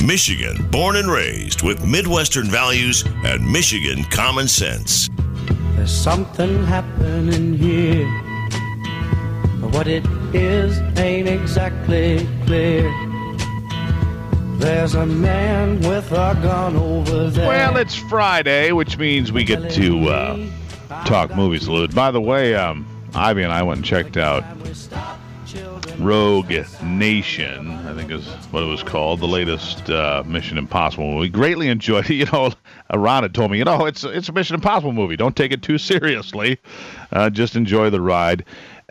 Michigan, born and raised with Midwestern values and Michigan common sense. There's something happening here, but what it is ain't exactly clear. There's a man with a gun over there. Well, it's Friday, which means we get to talk movies a little bit. By the way, Ivy and I went and checked out Rogue Nation, I think is what it was called, the latest Mission Impossible movie. Greatly enjoyed it. You know, Ron had told me, it's a Mission Impossible movie. Don't take it too seriously. Just enjoy the ride.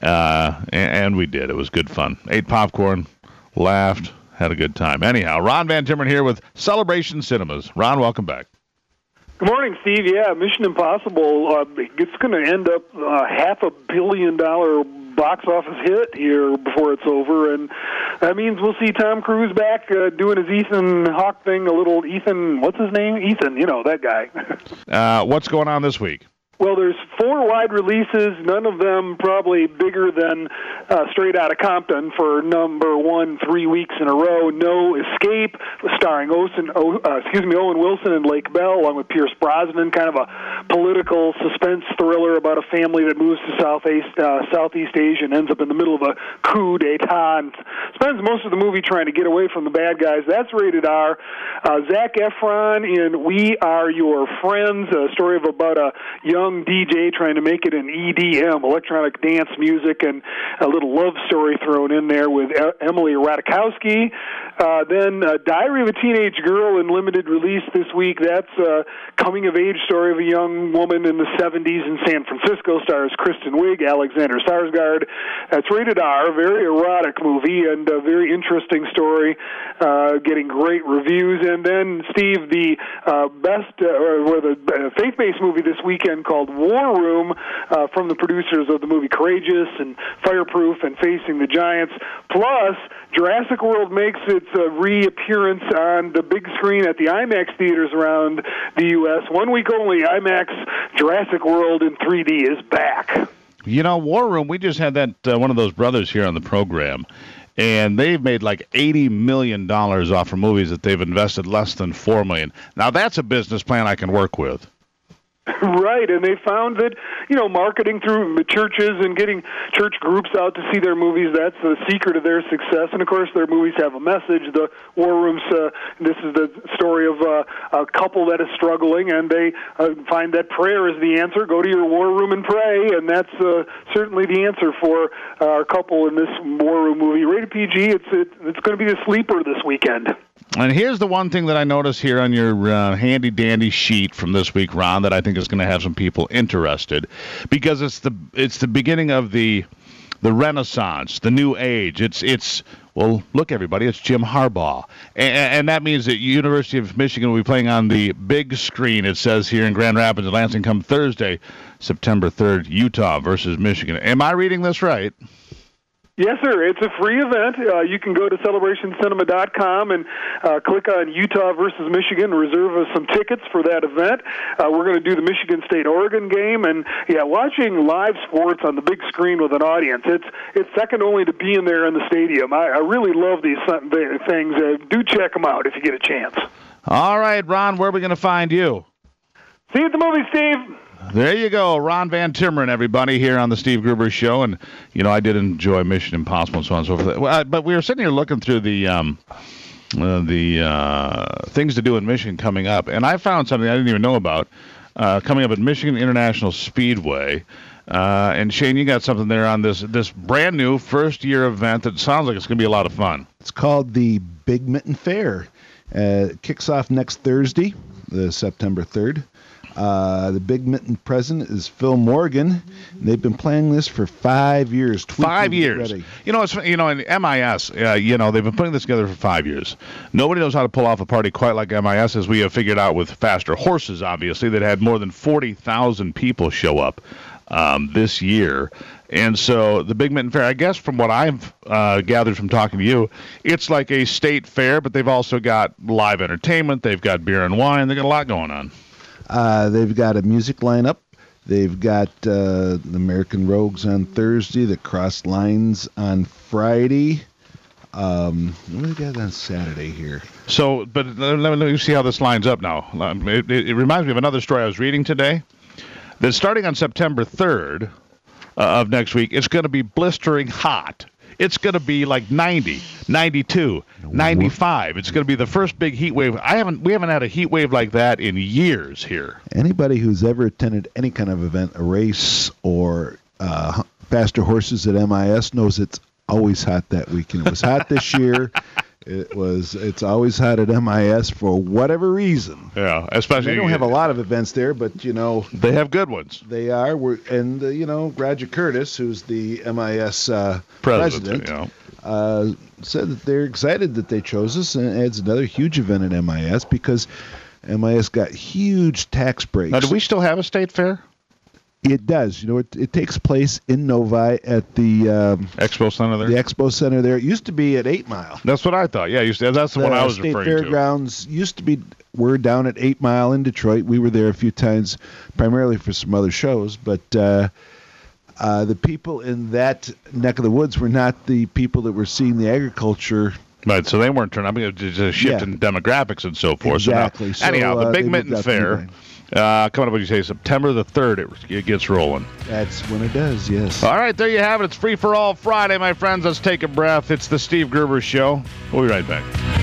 And we did. It was good fun. Ate popcorn, laughed, had a good time. Anyhow, Ron Van Timmeren here with Celebration Cinemas. Ron, welcome back. Good morning, Steve. Yeah, Mission Impossible, it's going to end up $500 million box office hit here before it's over, and that means we'll see Tom Cruise back doing his Ethan Hawke thing, a little Ethan, what's his name? Ethan, that guy. What's going on this week? Well, there's 4 wide releases, none of them probably bigger than Straight Outta Compton for number 1 3 weeks in a row. No Escape, starring Owen Wilson and Lake Bell, along with Pierce Brosnan, kind of a political suspense thriller about a family that moves to Southeast Asia and ends up in the middle of a coup d'etat and spends most of the movie trying to get away from the bad guys. That's rated R. Zac Efron in We Are Your Friends, a story about a young DJ trying to make it in EDM, electronic dance music, and a little love story thrown in there with Emily Ratajkowski. Then Diary of a Teenage Girl in limited release this week. That's a coming-of-age story of a young woman in the 70s in San Francisco. Stars Kristen Wiig, Alexander Skarsgård. It's rated R, a very erotic movie, and a very interesting story, getting great reviews. And then, Steve, the faith-based movie this weekend called War Room, from the producers of the movie Courageous and Fireproof and Facing the Giants. Plus, Jurassic World makes its reappearance on the big screen at the IMAX theaters around the U.S. 1 week only, IMAX Jurassic World in 3D is back. War Room, we just had that one of those brothers here on the program, and they've made like $80 million off of movies that they've invested less than $4 million. Now, that's a business plan I can work with. Right, and they found that, marketing through the churches and getting church groups out to see their movies, that's the secret of their success. And, of course, their movies have a message. The War Room's, this is the story of a couple that is struggling, and they find that prayer is the answer. Go to your war room and pray, and that's certainly the answer for our couple in this War Room movie. Rated PG, it's going to be the sleeper this weekend. And here's the one thing that I noticed here on your handy-dandy sheet from this week, Ron, that I think is going to have some people interested, because it's the beginning of the Renaissance, the New Age. It's well, look, everybody, it's Jim Harbaugh, and that means that University of Michigan will be playing on the big screen. It says here in Grand Rapids, Lansing, come Thursday, September 3rd, Utah versus Michigan. Am I reading this right? Yes, sir. It's a free event. You can go to celebrationcinema.com and click on Utah versus Michigan and reserve some tickets for that event. We're going to do the Michigan State-Oregon game, and watching live sports on the big screen with an audience, it's second only to being there in the stadium. I really love these things. Do check them out if you get a chance. All right, Ron, where are we going to find you? See you at the movies, Steve. There you go, Ron Van Timmeren, everybody, here on the Steve Gruber Show. And, I did enjoy Mission Impossible and so on and so forth. But we were sitting here looking through the things to do in Michigan coming up. And I found something I didn't even know about coming up at Michigan International Speedway. And, Shane, you got something there on this brand-new first-year event that sounds like it's going to be a lot of fun. It's called the Big Mitten Fair. It kicks off next Thursday, September 3rd. The Big Mitten president is Phil Morgan. They've been planning this for 5 years. 5 years. It's in MIS. They've been putting this together for 5 years. Nobody knows how to pull off a party quite like MIS, as we have figured out with Faster Horses. Obviously, that had more than 40,000 people show up this year. And so the Big Mitten Fair, I guess from what I've gathered from talking to you, it's like a state fair, but they've also got live entertainment. They've got beer and wine. They've got a lot going on. They've got a music lineup. They've got the American Rogues on Thursday, the Crossed Lines on Friday. What do we got on Saturday here? So, but let me see how this lines up now. It reminds me of another story I was reading today. That starting on September 3rd of next week, it's going to be blistering hot. It's going to be like 90, 92, 95. It's going to be the first big heat wave. We haven't had a heat wave like that in years here. Anybody who's ever attended any kind of event, a race or faster horses at MIS, knows it's always hot that weekend. It was hot this year. It's always hot at MIS for whatever reason. Yeah, especially they don't have a lot of events there, but they have good ones. They are. Roger Curtis, who's the MIS president, said that they're excited that they chose us, and adds another huge event at MIS because MIS got huge tax breaks. Now, do we still have a state fair? It does. It takes place in Novi at the Expo Center there. The Expo Center there. It used to be at 8 Mile. That's what I thought. Yeah, that's the one I was State referring to. Fairgrounds used to be. We're down at 8 Mile in Detroit. We were there a few times, primarily for some other shows. But the people in that neck of the woods were not the people that were seeing the agriculture. Right, so they weren't turning up. It's a shift in demographics and so forth. Exactly. So anyhow, the Big Mitten Fair. Coming up, what you say, September the 3rd, it gets rolling. That's when it does, yes. All right, there you have it. It's Free for All Friday, my friends. Let's take a breath. It's the Steve Gerber Show. We'll be right back.